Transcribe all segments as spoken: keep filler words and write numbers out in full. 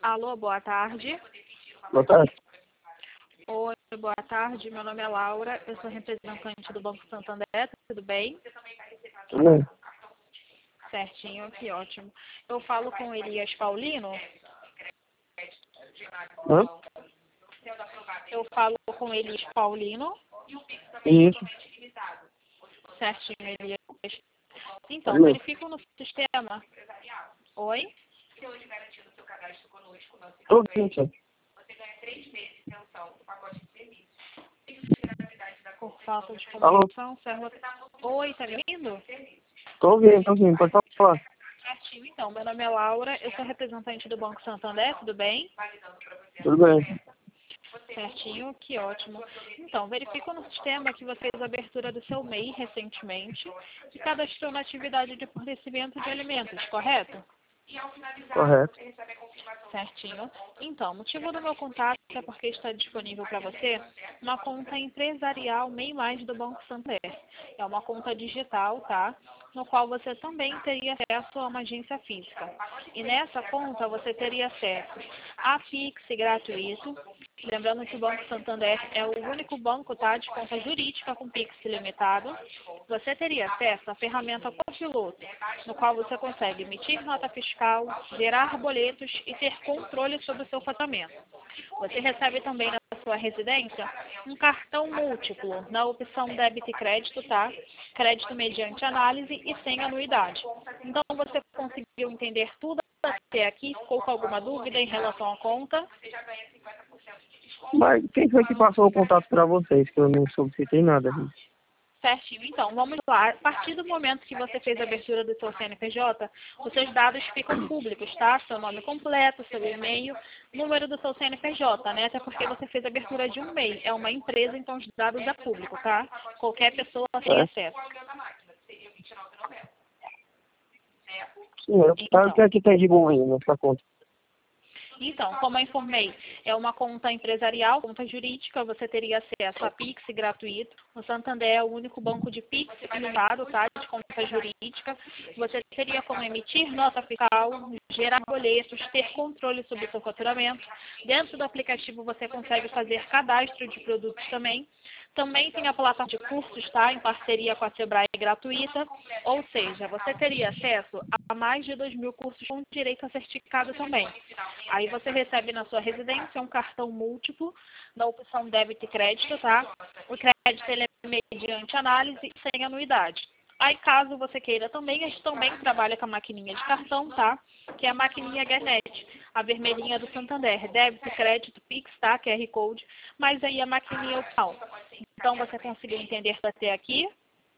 Alô, boa tarde. Boa tarde. Oi, boa tarde. Meu nome é Laura, eu sou representante do Banco Santander, tudo bem? Tudo bem? Certinho, que ótimo. Eu falo com Elias Paulino? Hã? Eu falo com Elias Paulino? Isso. Certinho, Elias. Então, Tudo bem. verifico no sistema. Oi? Tô ouvindo, senhor. Por falta de Alô? comunicação, servo... Oi, tá me ouvindo? Tô ouvindo, tô ouvindo. Pode falar. Certinho, então. Meu nome é Laura, eu sou representante do Banco Santander, tudo bem? Tudo bem. Certinho, que ótimo. Então, verifico no sistema que você fez a abertura do seu M E I recentemente e cadastrou na atividade de fornecimento de alimentos, correto? Correto. Certinho. Então, o motivo do meu contato é porque está disponível para você uma conta empresarial M E I Mais do Banco Santander. É uma conta digital, tá? No qual você também teria acesso a uma agência física. E nessa conta você teria acesso a Pix gratuito. Lembrando que o Banco Santander é o único banco, tá, de conta jurídica com Pix ilimitado. Você teria acesso à ferramenta Copiloto, no qual você consegue emitir nota fiscal, gerar boletos e ter controle sobre o seu faturamento. Você recebe também na sua residência um cartão múltiplo na opção débito e crédito, tá? Crédito mediante análise e sem anuidade. Então você conseguiu entender tudo até aqui? Ficou com alguma dúvida em relação à conta? Mas quem foi que passou o contato pra vocês? Que eu não solicitei nada. Certinho. Então, vamos lá. A partir do momento que você fez a abertura do seu C N P J, os seus dados ficam públicos, tá? Seu nome completo, seu e-mail, número do seu C N P J, né? Até porque você fez a abertura de um M E I. É uma empresa, então os dados é público, tá? Qualquer pessoa tem É? acesso. Sim, eu Então, o que é que tem de bom aí nessa conta? Então, como eu informei, é uma conta empresarial, conta jurídica, você teria acesso a Pix gratuito. O Santander é o único banco de Pix ilimitado, tá, de conta jurídica. Você teria como emitir nota fiscal, gerar boletos, ter controle sobre o seu faturamento. Dentro do aplicativo você consegue fazer cadastro de produtos também. Também tem a plataforma de cursos, tá, em parceria com a Sebrae gratuita. Ou seja, você teria acesso a mais de dois mil cursos com direito a certificado também. Aí você recebe na sua residência um cartão múltiplo na opção débito e crédito, tá? O crédito ele é mediante análise e sem anuidade. Aí caso você queira também, a gente também trabalha com a maquininha de cartão, tá? Que é a maquininha Ganet, a vermelhinha do Santander. Débito, crédito, Pix, tá? Q R Code. Mas aí a maquininha é opcional. Então você conseguiu entender até aqui?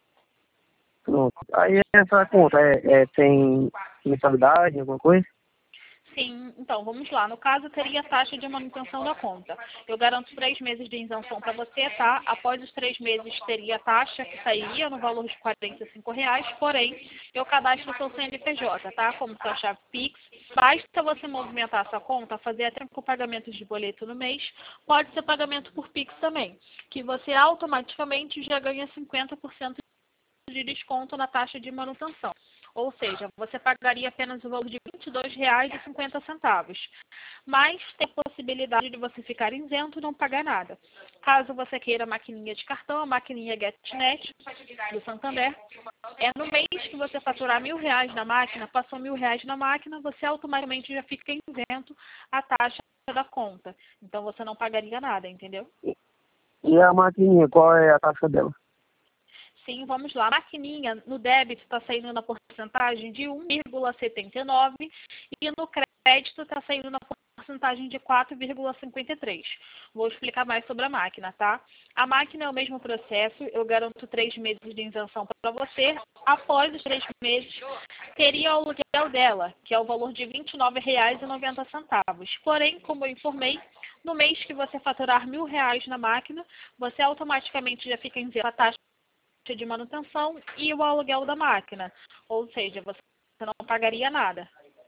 Pronto. Aí essa conta é, é, tem mensalidade, alguma coisa? Sim, então vamos lá. No caso, teria taxa de manutenção da conta. Eu garanto três meses de isenção para você, tá? Após os três meses, teria taxa que sairia no valor de quarenta e cinco reais, porém, eu cadastro o seu C N P J, tá? Como sua chave Pix. Basta você movimentar a sua conta, fazer até com pagamentos de boleto no mês. Pode ser pagamento por Pix também, que você automaticamente já ganha cinquenta por cento de desconto na taxa de manutenção. Ou seja, você pagaria apenas o valor de vinte e dois reais e cinquenta centavos. Mas tem possibilidade de você ficar isento e não pagar nada. Caso você queira a maquininha de cartão, a maquininha GetNet do Santander, é no mês que você faturar mil reais na máquina, passou mil reais na máquina, você automaticamente já fica isento a taxa da conta. Então você não pagaria nada, entendeu? E a maquininha, qual é a taxa dela? Sim, vamos lá. A maquininha no débito está saindo na porcentagem de um vírgula setenta e nove e no crédito está saindo na porcentagem de quatro vírgula cinquenta e três. Vou explicar mais sobre a máquina, tá? A máquina é o mesmo processo, eu garanto três meses de isenção para você. Após os três meses, teria o aluguel dela, que é o valor de vinte e nove reais e noventa centavos. Porém, como eu informei, no mês que você faturar mil reais na máquina, você automaticamente já fica isento a taxa de manutenção e o aluguel da máquina. Ou seja, você não pagaria nada.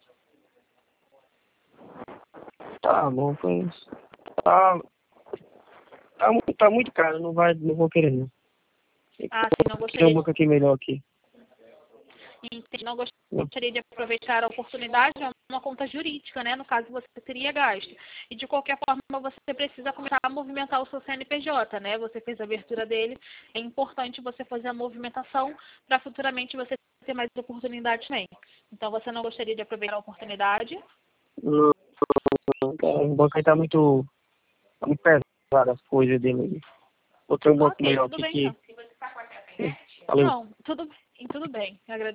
Tá bom, foi isso. Tá, tá, mu- tá muito caro, não vai, não vou querer não. Ah, sim, não Tem gostaria uma de... aqui melhor aqui. Entendi. Não gostaria de aproveitar a oportunidade, é uma conta jurídica, né? No caso, você teria gasto. E, de qualquer forma, você precisa começar a movimentar o seu C N P J, né? Você fez a abertura dele. É importante você fazer a movimentação para futuramente você ter mais oportunidades também. Então, você não gostaria de aproveitar a oportunidade? Não, não, o banco aí tá muito, tá muito pesado as coisas dele. Outro banco Ok, melhor tudo que bem, que. então. Valeu. Não, tudo, tudo bem. Eu agradeço.